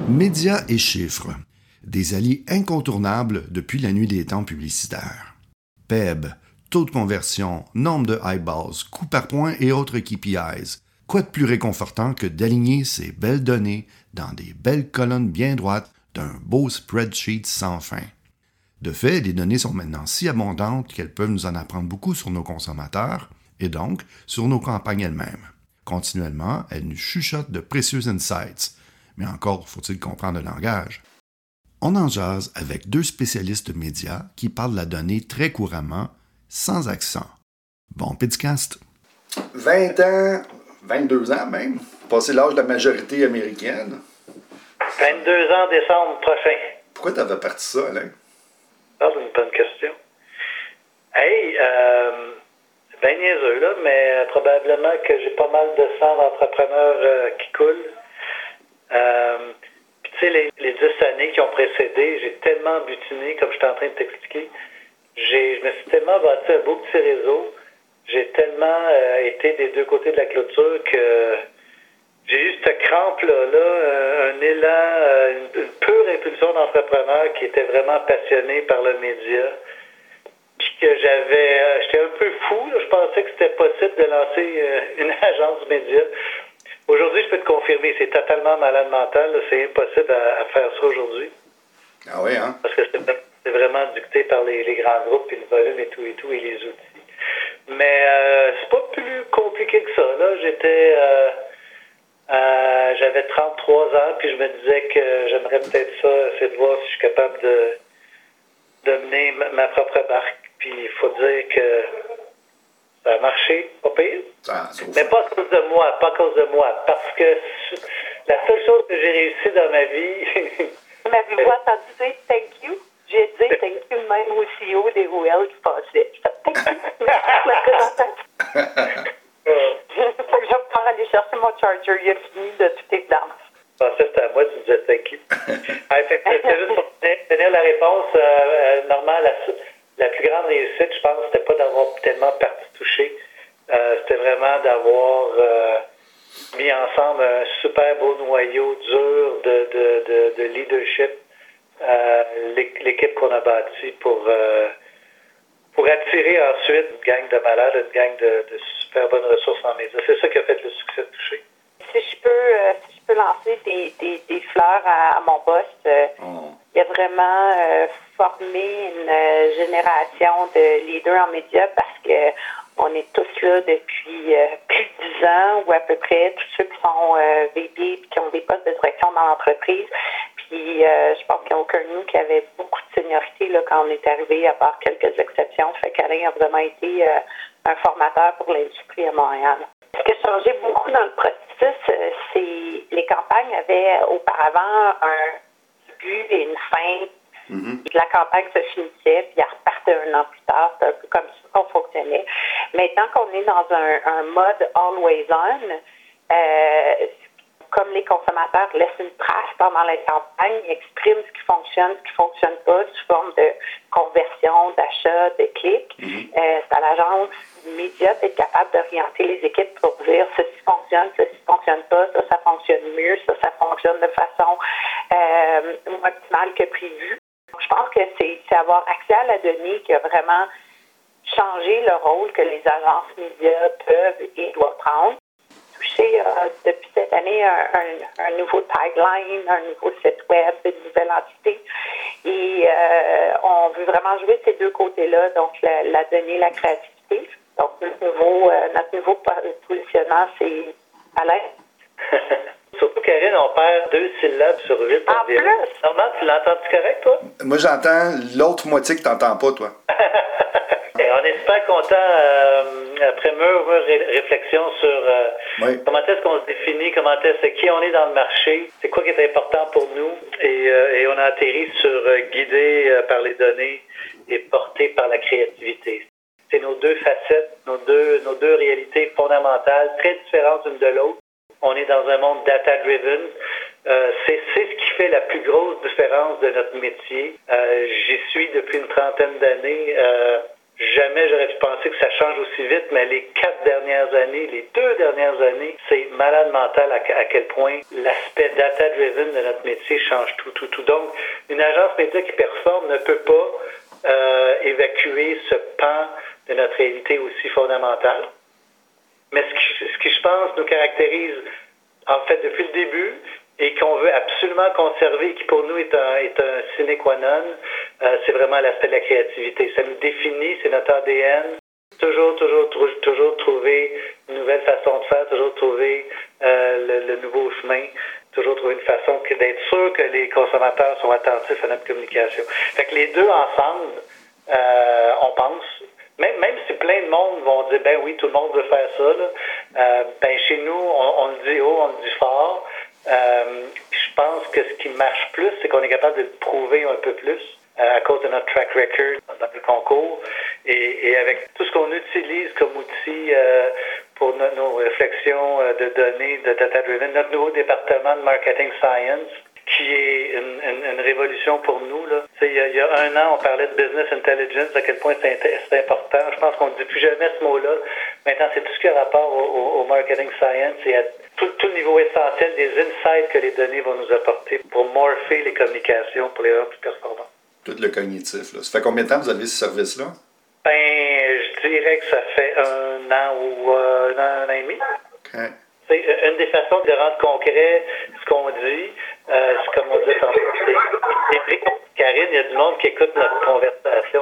Médias et chiffres, des alliés incontournables depuis la nuit des temps publicitaires. PEB, taux de conversion, nombre de eyeballs, coût par point et autres KPIs. Quoi de plus réconfortant que d'aligner ces belles données dans des belles colonnes bien droites d'un beau spreadsheet sans fin? De fait, les données sont maintenant si abondantes qu'elles peuvent nous en apprendre beaucoup sur nos consommateurs et donc sur nos campagnes elles-mêmes. Continuellement, elles nous chuchotent de précieux insights, mais encore faut-il comprendre le langage. On en jase avec deux spécialistes médias qui parlent la donnée très couramment, sans accent. Bon podcast. 20 ans, 22 ans même, passé l'âge de la majorité américaine. 22 ans décembre prochain. Pourquoi t'avais parti ça, Alain? Ah, c'est une bonne question. Hey, c'est bien niaiseux, là, mais probablement que j'ai pas mal de sang d'entrepreneurs qui coule. Puis tu sais, les 10 années qui ont précédé, j'ai tellement butiné, comme je suis en train de t'expliquer. Je me suis tellement bâti un beau petit réseau. J'ai tellement été des deux côtés de la clôture que j'ai eu cette crampe-là, un élan, une pure impulsion d'entrepreneur qui était vraiment passionné par le média. Puis que j'étais un peu fou, là, je pensais que c'était possible de lancer une agence média. Aujourd'hui, je peux te confirmer, c'est totalement malade mental, là, c'est impossible à faire ça aujourd'hui. Ah oui, hein? Parce que c'est vraiment dicté par les grands groupes, puis le volume et tout, et les outils. Mais c'est pas plus compliqué que ça, là. J'avais 33 ans, puis je me disais que j'aimerais peut-être ça, essayer de voir si je suis capable de mener ma propre barque. Puis il faut dire que ça a marché, pas pire. Mais pas à cause de moi, parce que la seule chose que j'ai réussi dans ma vie... M'avez-vous entendu dire « thank you ». J'ai dit « thank you » même au CEO des OL qui passait. Je fais « thank you ». La présentation. Faut que je repars aller chercher mon charger. Il a fini de toute évidence. Je pensais que c'était à moi, tu disais thank you. C'est juste pour tenir la réponse. Normalement, la plus grande réussite, je pense, c'était pas d'avoir tellement partie touchée. C'était vraiment d'avoir mis ensemble un super beau noyau dur de leadership. L'équipe qu'on a bâtie pour attirer ensuite une gang de malades, une gang de super bonnes ressources en médias. C'est ça qui a fait le succès de Touché. Si je peux lancer des fleurs à mon boss, il a vraiment formé une génération de leaders en médias parce que on est tous là depuis plus de 10 ans ou à peu près, tous ceux qui sont VP et qui ont des postes de direction dans l'entreprise. Puis je pense qu'il n'y a aucun de nous qui avait beaucoup de seniorité là, quand on est arrivé, à part quelques exceptions. Fait qu'Alain a vraiment été un formateur pour l'industrie à Montréal. Ce qui a changé beaucoup dans le processus, c'est les campagnes avaient auparavant un début et une fin. Mm-hmm. La campagne se finissait, puis elle repartait un an plus tard. C'est un peu comme ça qu'on fonctionnait. Maintenant qu'on est dans un mode always on, comme les consommateurs laissent une trace pendant la campagne, ils expriment ce qui fonctionne pas, sous forme de conversion, d'achat, de clics. Mm-hmm. C'est à l'agence média d'être capable d'orienter les équipes pour dire ceci fonctionne pas, ça fonctionne mieux, ça fonctionne de façon optimale que prévu. Je pense que c'est avoir accès à la donnée qui a vraiment changé le rôle que les agences médias peuvent et doivent prendre. Touché depuis cette année un nouveau tagline, un nouveau site web, une nouvelle entité. Et on veut vraiment jouer ces deux côtés-là, donc la donnée, la créativité. Donc notre nouveau positionnement, c'est Alain. Surtout, Karine, on perd 2 syllabes sur 8. En plus? Normalement, tu l'entends-tu correct, toi? Moi, j'entends l'autre moitié que tu n'entends pas, toi. Et on est super content, après mûre réflexion sur comment est-ce qu'on se définit, qui on est dans le marché, c'est quoi qui est important pour nous. Et on a atterri sur guidé par les données et porté par la créativité. C'est nos deux facettes, nos deux réalités fondamentales, très différentes l'une de l'autre. On est dans un monde data-driven. C'est ce qui fait la plus grosse différence de notre métier. J'y suis depuis une trentaine d'années. jamais j'aurais pu penser que ça change aussi vite, mais les 4 dernières années, les 2 dernières années, c'est malade mental à quel point l'aspect data-driven de notre métier change tout. Donc, une agence média qui performe ne peut pas évacuer ce pan de notre réalité aussi fondamentale. Mais ce qui, je pense, nous caractérise, en fait, depuis le début, et qu'on veut absolument conserver, qui pour nous est un sine qua non, c'est vraiment l'aspect de la créativité. Ça nous définit, c'est notre ADN. Toujours trouver une nouvelle façon de faire, toujours trouver le nouveau chemin, toujours trouver une façon d'être sûr que les consommateurs sont attentifs à notre communication. Fait que les deux ensemble, on pense, même si plein de monde vont dire, ben oui, tout le monde veut faire ça, là, ben chez nous, on le dit haut, on le dit fort. Je pense que ce qui marche plus, c'est qu'on est capable de le prouver un peu plus à cause de notre track record dans les concours et avec tout ce qu'on utilise comme outil pour nos réflexions de données, de data-driven, notre nouveau département de marketing science, qui est une révolution pour nous. Là. Il y a 1 an, on parlait de business intelligence, à quel point c'est important. Je pense qu'on ne dit plus jamais ce mot-là. Maintenant, c'est tout ce qui a rapport au marketing science et à tout le niveau essentiel des insights que les données vont nous apporter pour morpher les communications, pour les rendre plus performantes. Tout le cognitif. Là. Ça fait combien de temps que vous avez ce service-là? Ben, je dirais que ça fait 1 an ou 1 an et demi. Okay. C'est une des façons de rendre concret ce qu'on dit. C'est comme on dit tantôt. C'est Karine, il y a du monde qui écoute notre conversation.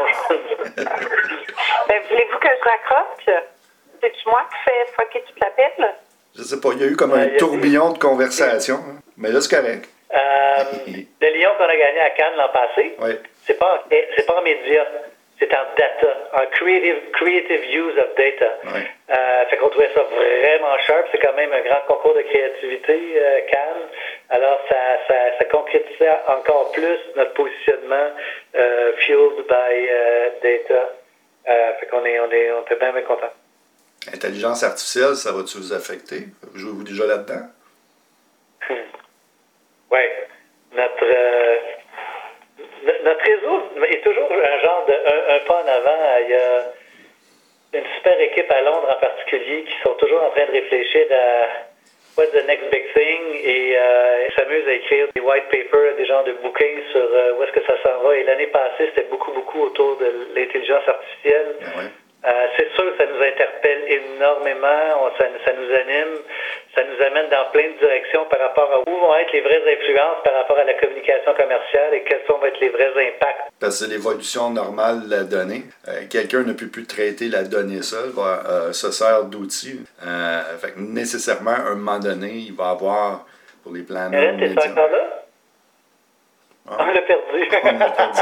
Ben, voulez-vous que je raccroche? C'est-tu moi qui fais fucker toute la pile? Je sais pas, il y a eu comme un tourbillon de conversation. Hein. Mais là, c'est correct. Le Lion qu'on a gagné à Cannes l'an passé, oui. c'est pas en médias, c'est en data, en creative use of data. Oui. Fait qu'on trouvait ça vraiment sharp. C'est quand même un grand concours de créativité, Cannes. Alors, ça concrétisait encore plus notre positionnement fueled by data. Fait qu'on était bien contents. Intelligence artificielle, ça va-tu vous affecter? Jouez-vous déjà là-dedans? Oui. Notre réseau est toujours un genre de un pas en avant. Il y a une super équipe à Londres en particulier qui sont toujours en train de réfléchir à what's the next big thing et s'amusent à écrire des white papers, des genres de bouquins sur où est-ce que ça s'en va. Et l'année passée, c'était beaucoup autour de l'intelligence artificielle. Ben ouais. C'est sûr que ça nous interpelle énormément, ça nous anime, ça nous amène dans plein de directions par rapport à où vont être les vraies influences par rapport à la communication commerciale et quels vont être les vrais impacts. Parce que c'est l'évolution normale de la donnée. Quelqu'un ne peut plus traiter la donnée seule, se sert d'outils. Fait que nécessairement, à un moment donné, il va avoir, pour les plans t'es encore là? Ah. On l'a perdu. On l'a perdu.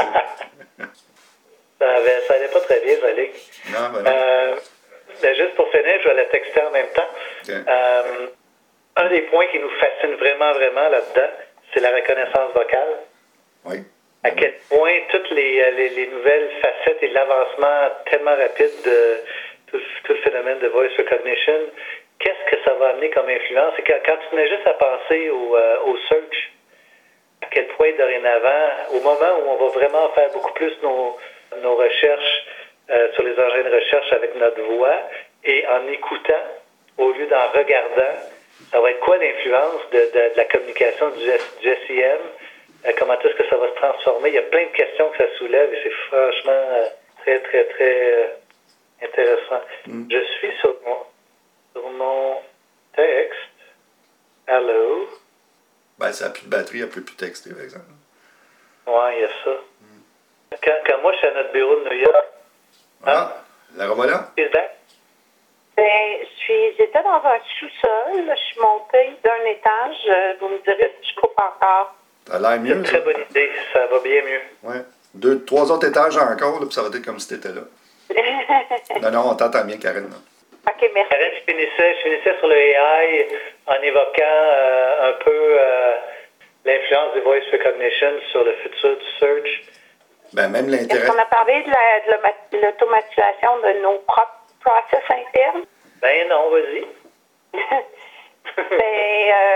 Ça allait pas très bien, Zalik. Non, ben non. Ben juste pour finir, je vais la texter en même temps. Okay. Un des points qui nous fascine vraiment là-dedans, c'est la reconnaissance vocale. Oui. À quel point toutes les nouvelles facettes et l'avancement tellement rapide de tout le phénomène de voice recognition, qu'est-ce que ça va amener comme influence? Et quand tu te mets juste à penser au search, à quel point dorénavant, au moment où on va vraiment faire beaucoup plus nos recherches sur les engins de recherche avec notre voix et en écoutant au lieu d'en regardant, ça va être quoi l'influence de la communication du SEM? Comment est-ce que ça va se transformer? Il y a plein de questions que ça soulève et c'est franchement très intéressant. Je suis sur mon texte. Hello. Ben, ça n'a plus de batterie, elle ne peut plus texter, par exemple. Oui, il y a ça. Quand moi, je suis à notre bureau de New York. La revoilà? Ben, j'étais dans un sous-sol. Je suis montée d'un étage. Vous me direz si je coupe encore. Ça a l'air mieux, c'est une très bonne idée. Ça va bien mieux. Oui. 2, 3 autres étages encore, là, puis ça va être comme si tu étais là. non, on t'entend bien, Karine. Là. OK, merci. Karine, je finissais sur le AI en évoquant un peu l'influence du voice recognition sur le futur du search. Ben, même l'intérêt. Est-ce qu'on a parlé de l'automatisation de nos propres process internes? Ben non, vas-y.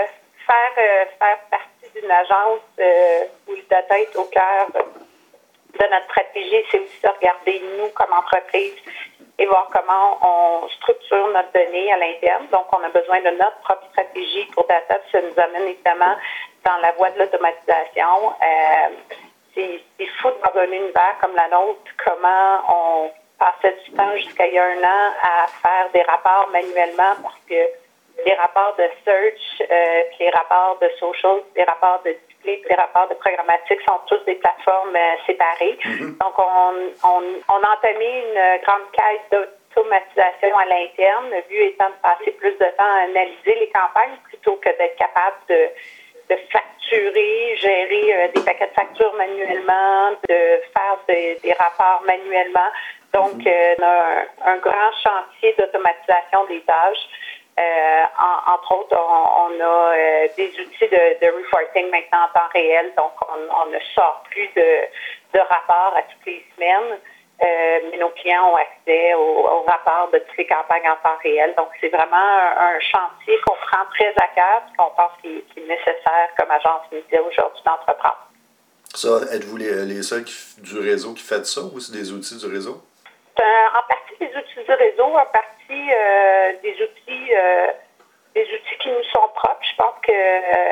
Faire partie d'une agence où le data est au cœur de notre stratégie, c'est aussi de regarder, nous, comme entreprise, et voir comment on structure notre donnée à l'interne. Donc, on a besoin de notre propre stratégie pour data. Ça nous amène évidemment dans la voie de l'automatisation. C'est fou dans un univers comme la nôtre, comment on passait du temps jusqu'à il y a 1 an à faire des rapports manuellement parce que les rapports de search, les rapports de social, les rapports de display, les rapports de programmatique sont tous des plateformes séparées. Donc, on a entamé une grande quête d'automatisation à l'interne, le but étant de passer plus de temps à analyser les campagnes plutôt que d'être capable de facturer, gérer des paquets de factures manuellement, de faire des rapports manuellement. Donc, on a un grand chantier d'automatisation des tâches. Entre autres, on a des outils de reporting maintenant en temps réel, donc on ne sort plus de rapports à toutes les semaines, mais nos clients ont accès aux rapports de toutes les campagnes en temps réel. Donc, c'est vraiment un chantier qu'on prend très à cœur et qu'on pense qu'il est nécessaire comme agence média aujourd'hui d'entreprendre. Ça, êtes-vous les seuls du réseau qui faites ça ou c'est des outils du réseau? En partie des outils du réseau, en partie des outils qui nous sont propres. Je pense que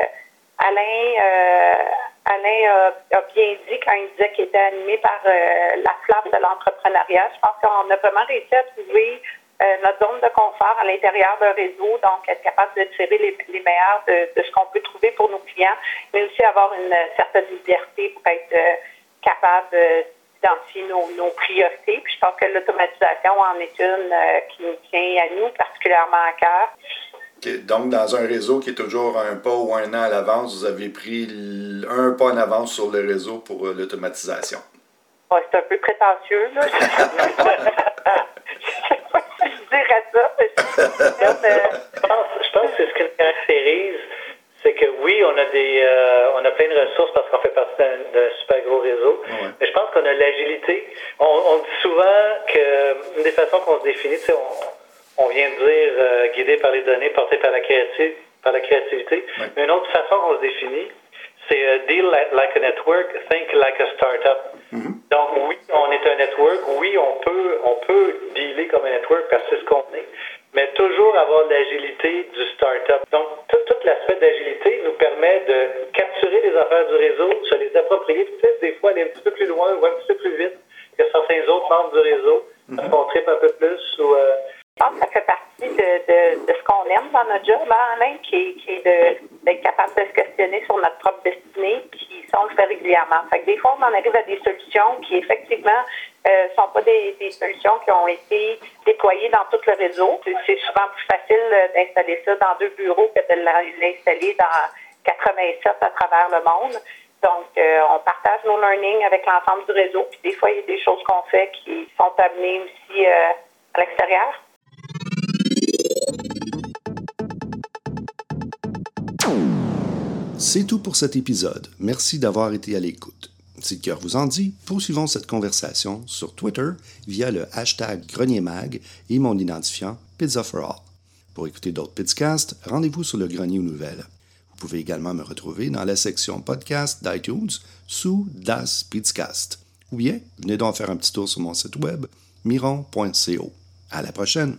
Alain a bien dit quand il disait qu'il était animé par la flamme de l'entrepreneuriat. Je pense qu'on a vraiment réussi à trouver notre zone de confort à l'intérieur d'un réseau, donc être capable de tirer les meilleurs de ce qu'on peut trouver pour nos clients, mais aussi avoir une certaine liberté pour être capable d'identifier nos priorités. Puis je pense que l'automatisation en est une qui nous tient à nous particulièrement à cœur. Okay. Donc, dans un réseau qui est toujours un pas ou 1 an à l'avance, vous avez pris un pas en avance sur le réseau pour l'automatisation. Ouais, c'est un peu prétentieux, là. Je sais pas si je dirais ça. Je pense que c'est ce qui nous caractérise. C'est que oui, on a plein de ressources parce qu'on fait partie d'un super gros réseau. Ouais. Mais je pense qu'on a l'agilité. On dit souvent qu'une des façons qu'on se définit, on vient de dire guidé par les données, porté par la créativité. Ouais. Mais une autre façon qu'on se définit, c'est deal like a network, think like a startup. Donc oui, on est un network. Oui, on peut dealer comme un network parce que c'est ce qu'on est. Mais toujours avoir l'agilité du start-up. Donc, tout l'aspect d'agilité nous permet de capturer les affaires du réseau, se les approprier, peut-être des fois aller un petit peu plus loin ou un petit peu plus vite que certains autres membres du réseau, parce qu'on tripe un peu plus. Ou, Je pense que ça fait partie de ce qu'on aime dans notre job, Alain, qui est d'être capable de se questionner sur notre propre destinée, puis ça, on le fait régulièrement. Fait que des fois, on en arrive à des solutions qui, effectivement, sont pas des solutions qui ont été déployées dans tout le réseau. C'est souvent plus facile d'installer ça dans 2 bureaux que de l'installer dans 87 à travers le monde. Donc, on partage nos learnings avec l'ensemble du réseau. Puis des fois, il y a des choses qu'on fait qui sont amenées aussi à l'extérieur. C'est tout pour cet épisode. Merci d'avoir été à l'écoute. Si le cœur vous en dit, poursuivons cette conversation sur Twitter via le hashtag GrenierMag et mon identifiant Pizza for All. Pour écouter d'autres podcasts, rendez-vous sur le Grenier aux Nouvelles. Vous pouvez également me retrouver dans la section podcast d'iTunes sous Das Pizzcast. Ou bien, venez donc faire un petit tour sur mon site web miron.co. À la prochaine!